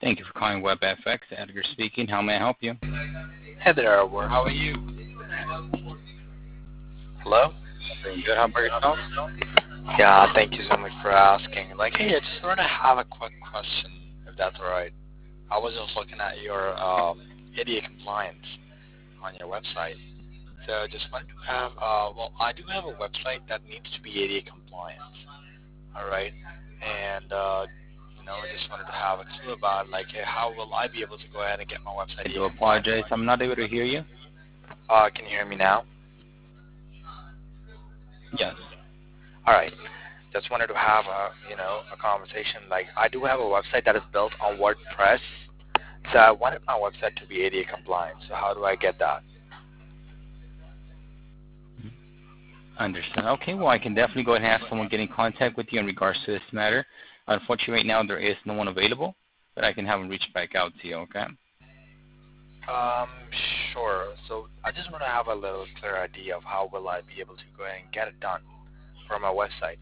Thank you for calling WebFX. Edgar speaking. How may I help you? Hey there, Edward. How are you? Hello? Doing good. How about yourself? Yeah, thank you so much for asking. Hey, I just want to have a quick question, if that's all right. I was just looking at your ADA compliance on your website. So I just wanted to have, I do have a website that needs to be ADA compliant. All right? And, I just wanted to have a clue about, hey, how will I be able to go ahead and get my website I do ADA compliant? apologize. I'm not able to hear you. Can you hear me now? Yes. All right. Just wanted to have a conversation. I do have a website that is built on WordPress, so I wanted my website to be ADA compliant. So how do I get that? Understand. Okay, well, I can definitely go ahead and have someone get in contact with you in regards to this matter. Unfortunately, right now there is no one available, but I can have them reach back out to you, okay? Sure. So I just want to have a little clear idea of how will I be able to go ahead and get it done for my website.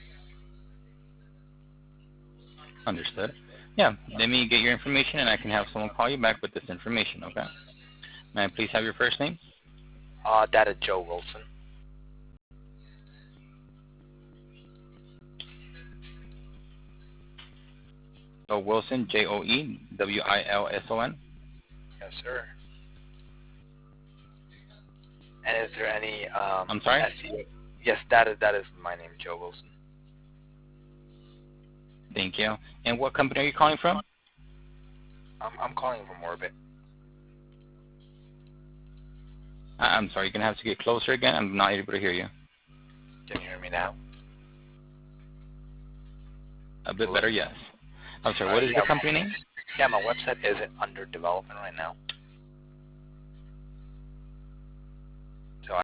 Understood. Yeah, let me get your information and I can have someone call you back with this information, okay? May I please have your first name? That is Joe Wilson. Joe Wilson, Joewilson. Yes, sir. And is there any I'm sorry? SEO? Yes, that is my name, Joe Wilson. Thank you. And what company are you calling from? I'm calling from Orbit. I'm sorry, you're going to have to get closer again. I'm not able to hear you. Can you hear me now? A bit better, yes. I'm sorry, what is the company name? Yeah, my website isn't under development right now.